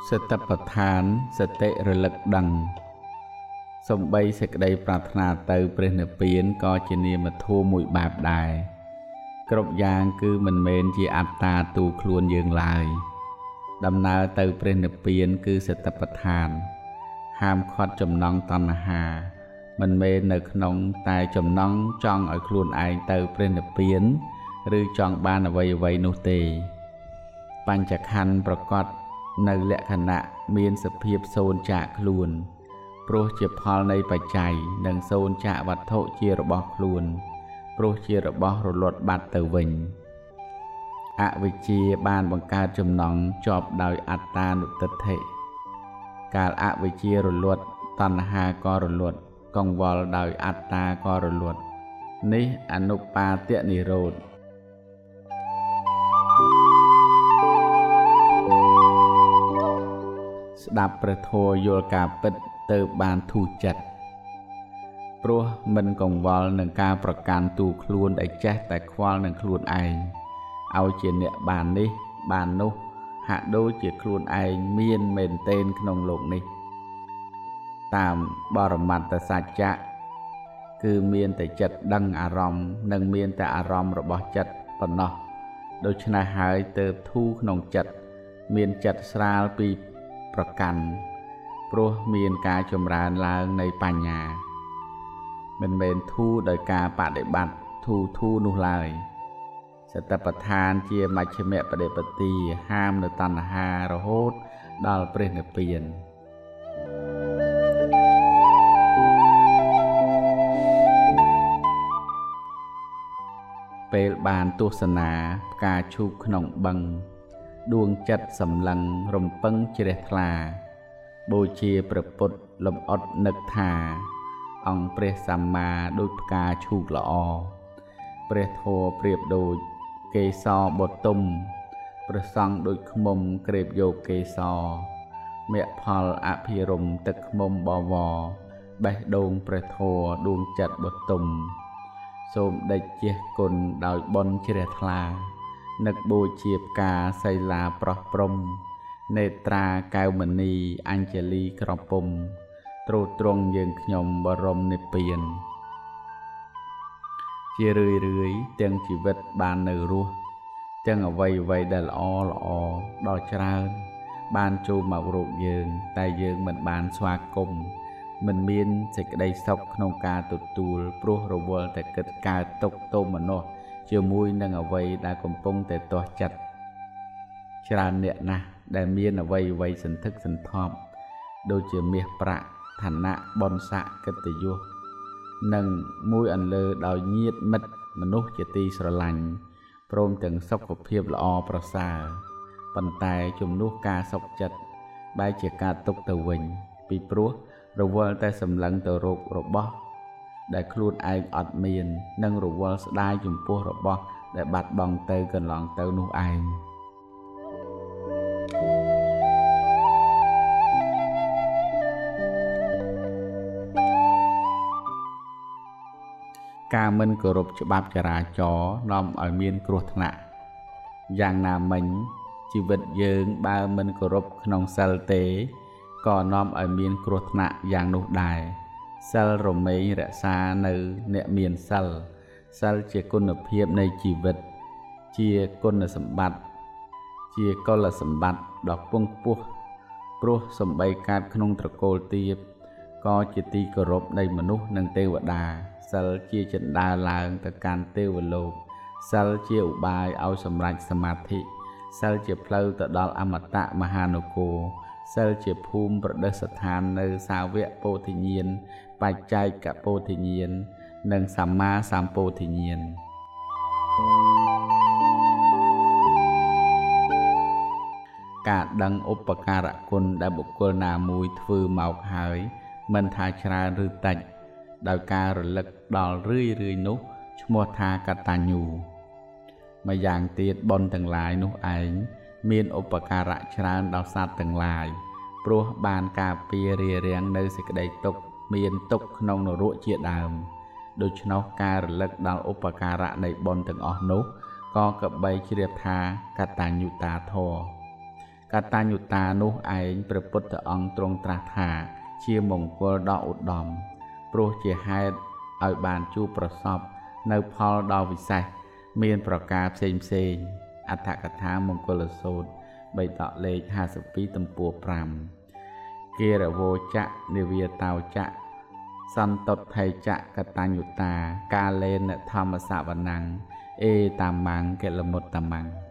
សតបដ្ឋានសតិរលឹកដឹងសំបីសេចក្តីប្រាថ្នាទៅព្រះនិព្វានក៏ជានាមធម៌មួយបែបដែរគ្រប់យ៉ាងគឺមិនមែនជាអត្តាទូខ្លួនយើងឡើយដំណើរទៅព្រះនិព្វានគឺសតបដ្ឋានហាមឃាត់ចំណង់តណ្ហាមិនមែននៅក្នុងតែចំណង់ចង់ឲ្យខ្លួនឯងទៅព្រះនិព្វានឬចង់បានអ្វីនោះទេបញ្ចក្ខន្ធប្រកបនៅលក្ខណៈមានសភាពសូន្យចាកខ្លួនព្រោះជាផលនៃបច្ច័យនិងសូន្យចាកវត្ថុជារបស់ខ្លួនព្រោះជារបស់រលត់បាត់ទៅវិញអវិជ្ជាបានបង្កើតចំណង់ជាប់ដោយអត្តានុទិដ្ឋិកាលអវិជ្ជារលត់តណ្ហាក៏រលត់កង្វល់ដោយអត្តាក៏រលត់នេះអនុបាទនិរោធស្ដាប់ព្រះធម៌យល់ការពិតទៅបានធូរចិត្តព្រោះមិនកង្វល់នឹងការប្រកាន់ទូខ្លួនដែលចេះតែខ្វល់នឹងខ្លួនឯងឲ្យជាអ្នកបាននេះបាននោះហាក់ដូចជាខ្លួនឯងមានមែនទែនក្នុងโลกនេះតាមបរមត្ថសច្ចៈគឺមានតែចិត្តដឹងអារម្មណ៍និងមានតែអារម្មណ៍របស់ចិត្តប៉ុណ្ណោះដូច្នេះហើយទើបធូរក្នុងចិត្តមានចិត្តស្រាលពីប្រកាន់ព្រោះមានការចម្រើនឡើងនៃបញ្ញាមិនមែនធូរដោយការបដិបត្តិធូរនោះឡើយសតបដ្ឋានជាមជ្ឈិមបដិបទាហាមនៅតណ្ហារហូតដល់ព្រះនិព្វានពេលបានទស្សនាផ្កាឈូកក្នុងបឹងដួងចិត្តសម្លឹងរំពឹងជ្រះថ្លាបូជាព្រះពុទ្ធលំអត់នឹកថាអង្គព្រះសម្មាដូចផ្កាឈូកល្អព្រះធម៌ប្រៀបដូចកេសរបទុមព្រះសង្ឃដូចឃ្មុំក្រេបយកកេសរមគ្គផលអភិរមទឹកឃ្មុំបវរបេះដូងព្រះធម៌ដួងចិត្តបទុមសូមដេចជះគុណដោយបុណ្យជ្រះថ្លានឹកបូជាផ្កាសីលាប្រោះព្រំនេត្រាកែវមณีអញ្ជលីក្រពុំទ្រទ្រង់យើងខ្ញុំបរមនិព្វានជារឿយទាំងជីវិតបាននៅរស់ទាំងអ្វីដែលល្អដល់ច្រើនបានចូលមករកយើងតែយើងមិនបានស្វាគមន៍មិនមានសេចក្តីសុខក្នុងការទទួលព្រោះរវល់តែគិតកើតទុកទោមនោះជាមួយនឹងអ្វីដែលកំពុងតែទាស់ចិត្តច្រើនអ្នកណាស់ដែលមានអ្វីសន្ធឹកសន្ធាប់ដូចជាមាសប្រាក់ឋានៈបុណ្យស័ក្តិកិត្តិយសនិងមួយអន្លើដោយញាតិមិត្តមនុស្សជាទីស្រឡាញ់ព្រមទាំងសុខភាពល្អប្រសើរប៉ុន្តែជំនួសការសុខចិត្តបែរជាការទុកទៅវិញពីព្រោះរវល់តែសម្លឹងទៅរករបស់ដែលខ្លួនឯងអត់មាននិងរវល់ស្ដាយចំពោះរបស់ដែលបាត់បង់ទៅកន្លងទៅនោះឯងការមិនគោរពច្បាប់ចរាចរណ៍នាំឲ្យមានគ្រោះថ្នាក់យ៉ាងណាមិញជីវិតយើងបើមិនគោរពក្នុងសិលទេក៏នាំឲ្យមានគ្រោះថ្នាក់យ៉ាងនោះដែរសិលរមែងរក្សានៅអ្នកមានសិលជាគុណភាពនៃជីវិតជាគុណសម្បត្តិជាកុលសម្បត្តិដ៏ខ្ពង់ខ្ពស់ព្រោះសំបីកើតក្នុងត្រកូលទាបក៏ជាទីគោរពនៃមនុស្សនិងទេវតាសិលជាជណ្ដើរឡើងទៅកាន់ទេវលោកសិលជាឧបាយឲ្យសម្រេចសមាធិសិលជាផ្លូវទៅដល់អមតៈមហានគរសិលជាភូមិប្រទេសស្ថាននៅសាវកពោធិញ្ញាណបច្ចេកពោធិញ្ញាណនិងសម្មាសម្ពោធិញ្ញាណការដឹងឧបការៈគុណដែលបុគ្គលណាមួយធ្វើមកហើយមិនថាច្រើនឬតិចដោយការរលឹកដល់រឿយនោះឈ្មោះថាកតញ្ញូម្យ៉ាងទៀតបុណ្យទាំងឡាយនោះឯងមានឧបការៈច្រើនដល់សត្វទាំងឡាយព្រោះបានការពាររារាំងនៅសេចក្តីទុក្ខមានទុក្ខក្នុងនរកជាដើមដូច្នោះការរលឹកដល់ឧបការៈនៃបុណ្យទាំងអស់នោះក៏កបីជ្រាបថាកតញ្ញុតាធម៌កតញ្ញុតានោះឯងព្រះពុទ្ធអង្គទ្រង់ត្រាស់ថាជាមង្គលដ៏ឧត្តមព្រោះជាហេតុឲ្យបានជួបប្រសពនៅផលដ៏វិសេសមានប្រការផ្សេងអត្ថកថាមង្គលសូត្របៃតកលេខ52ទំព័រ5គិរវោចៈនិវាតោចៈសន្តតថៃចៈកតញ្ញុតាកាលេនធម្មសវណੰអេតាមੰកិលមុតតមੰ